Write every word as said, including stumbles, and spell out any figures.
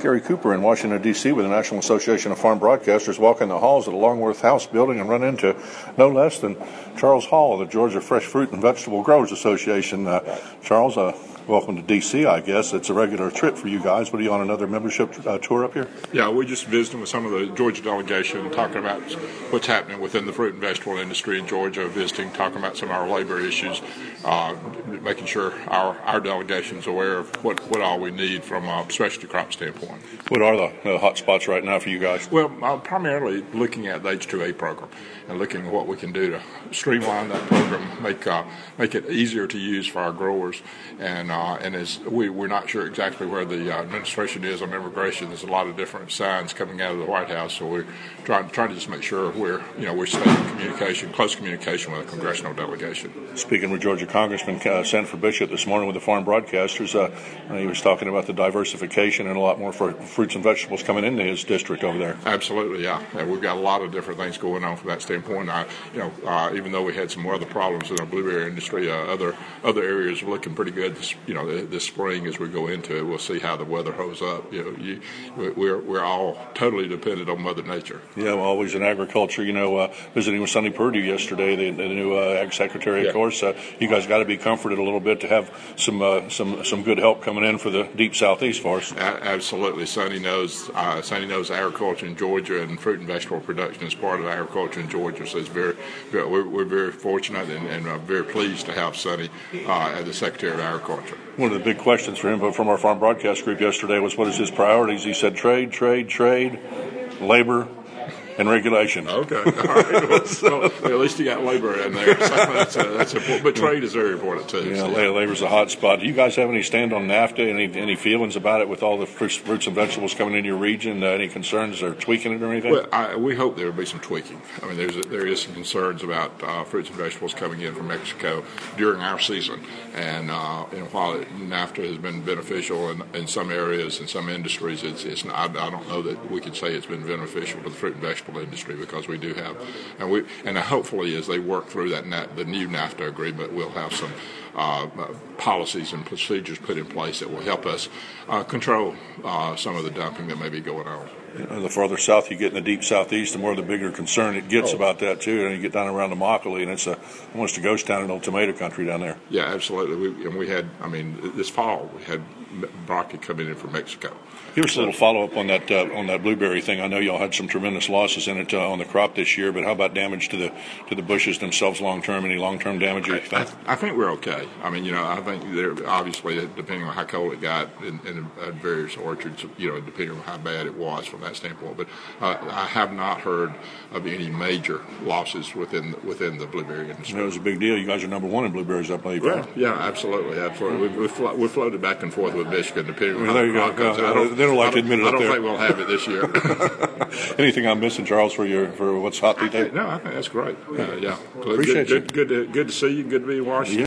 Gary Cooper in Washington, D C with the National Association of Farm Broadcasters, walking the halls of the Longworth House building and run into no less than Charles Hall of the Georgia Fresh Fruit and Vegetable Growers Association. Uh, Charles, uh, welcome to D C, I guess. It's a regular trip for you guys. What are you on, another membership uh, tour up here? Yeah, we're just visiting with some of the Georgia delegation, talking about what's happening within the fruit and vegetable industry in Georgia, visiting, talking about some of our labor issues, uh, making sure our, our delegation is aware of what, what all we need from a specialty crop standpoint. What are the uh, hot spots right now for you guys? Well, uh, primarily looking at the H two A program and looking at what we can do to streamline that program, make uh, make it easier to use for our growers. And uh, and as we, we're not sure exactly where the uh, administration is on immigration, there's a lot of different signs coming out of the White House. So we're trying trying to just make sure we're you know we're staying in communication, close communication with the congressional delegation. Speaking with Georgia Congressman uh, Sanford Bishop this morning with the farm broadcasters, uh, he was talking about the diversification and a lot more for fruits and vegetables coming into his district over there. Absolutely, yeah. yeah we've got a lot of different things going on from that standpoint. I, you know, uh, even though we had some other problems in our blueberry industry, uh, other other areas are looking pretty good. This, you know, this spring as we go into it, we'll see how the weather holds up. You know, you, we're we're all totally dependent on Mother Nature. Yeah, well, always in agriculture. You know, uh, visiting with Sonny Perdue yesterday, the, the new uh, Ag Secretary, of yeah. course. Uh, you guys got to be comforted a little bit to have some uh, some some good help coming in for the deep southeast for us. A- absolutely, Sonny knows. Uh, Sonny knows agriculture in Georgia and fruit and vegetable production is part of agriculture in Georgia. So it's very, very we're, we're very fortunate and, and uh, very pleased to have Sonny uh, as the Secretary of Agriculture. One of the big questions for him, but from our farm broadcast group yesterday, was what is his priorities? He said trade, trade, trade, labor, and regulation. Okay, all right. Well, so, at least you got labor in there. So that's, uh, that's important. But trade is very important too. Yeah, so. labor's a hot spot. Do you guys have any stand on NAFTA? Any any feelings about it with all the fruits, fruits and vegetables coming in your region? Uh, any concerns or tweaking it or anything? Well, I, we hope there will be some tweaking. I mean, there's a, there is some concerns about uh, fruits and vegetables coming in from Mexico during our season, and uh, you know, while it, NAFTA has been beneficial in, in some areas and some industries, it's it's not, I, I don't know that we can say it's been beneficial to the fruit and vegetable industry, because we do have, and we and hopefully as they work through that NAFTA, the new NAFTA agreement, we'll have some uh, policies and procedures put in place that will help us uh, control uh, some of the dumping that may be going on. You know, the farther south you get in the deep southeast, the more the bigger concern it gets oh. about that too. And you get down around the Immokalee, and it's a, almost a ghost town in old tomato country down there. Yeah, absolutely. We, and we had, I mean, this fall we had broccoli coming in from Mexico. Give us a little follow-up on that uh, on that blueberry thing. I know y'all had some tremendous losses in it uh, on the crop this year, but how about damage to the to the bushes themselves long-term? Any long-term damage you think? I, I think we're okay. I mean, you know, I think there obviously, depending on how cold it got in, in uh, various orchards, you know, depending on how bad it was from that standpoint. But uh, I have not heard of any major losses within within the blueberry industry. You know, it was a big deal. You guys are number one in blueberries, I believe. Yeah, right? yeah, absolutely, absolutely. We we, flo- we floated back and forth with Michigan, depending on well, how there you the crop go. goes. Uh, I don't, they don't like to admit it I up don't there. think we'll have it this year. Anything I'm missing, Charles, for your for what's hot these days? No, I think that's great. Uh, yeah, Appreciate good, you. Good, good, to, good to see you. Good to be in Washington. Yeah.